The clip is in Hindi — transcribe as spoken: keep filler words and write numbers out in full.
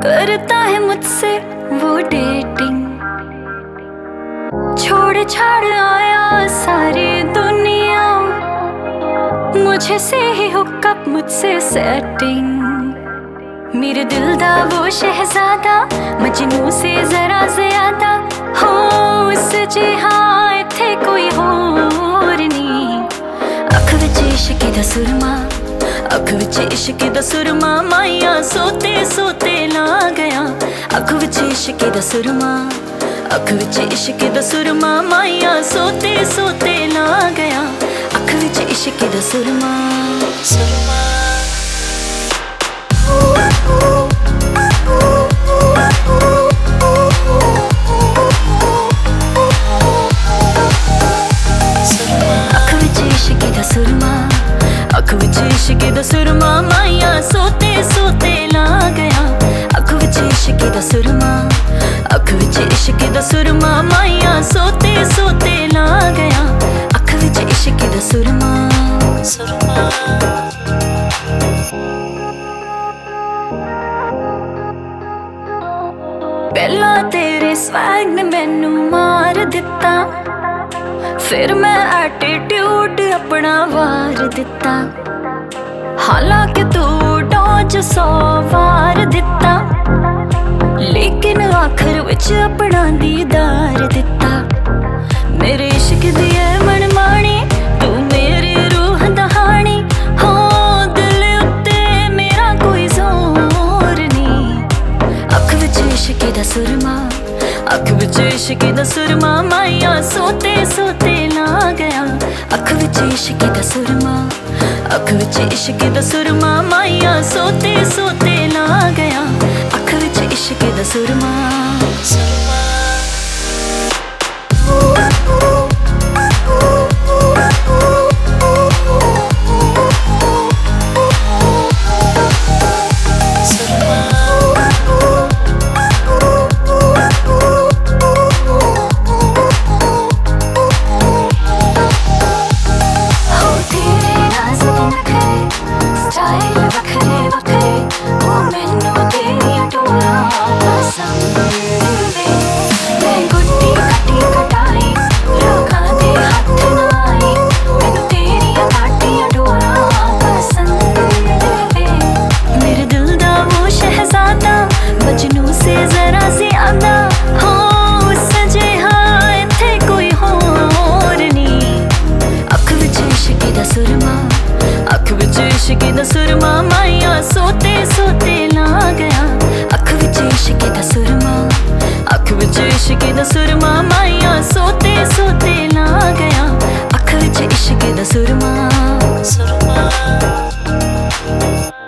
करता है मुझसे वो डेटिंग, छोड़ छाड़ आया सारी दुनिया, मुझे से ही हुक्कप मुझसे सेटिंग। मेरे दिल दा वो शहजादा मजनू से जरा ज्यादा हो उस जिहा इत्थे कोई होर नहीं। अख विच इश्क दा सुरमा, अख विच इश्क दा सुरमा, माया सोते सोते ला गया। अख विच इश्क दा सुरमा, अख विच इश्क दा सुरमा, माया सोते सोते ला गया। अख विच इश्क दा सुरमा, सुरमा। अख विच इश्क दा सुरमा, माया सोते सोते ला गया। अख विच इश्क दा सुरमा, अख विच इश्क दा सुरमा, माया सोते सोते ला गया। अख विच इश्क दा सुरमा, सुरमा। पहला तेरे स्वैग ने मैनू मार दिता, फिर मैं एटीट्यूड अपना वार दिता। हालांकि तू डॉज सौ वार दिता, लेकिन आखिर विच अपना दीदार दिता। मेरे इश्क दी मनमानी तू मेरी रूह दहानी, हो दिल उत्ते मेरा कोई जोर नहीं। अख विच इश्क दा सुरमा, अख विच इश्क दा सुरमा, माया सोते सोते ला गया। अख विच इश्क दा सुरमा, अख विच इश्क दा सुरमा, माया सोते सोते ला गया। अख विच इश्क दा सुरमा, सुरमा। इश्क दा सुरमा, माया सोते सोते ला गया। अख विच इश्क दा सुरमा, अख विच इश्क दा सुरमा, माया सोते सोते ला गया। अख विच इश्क दा सुरमा, सुरमा।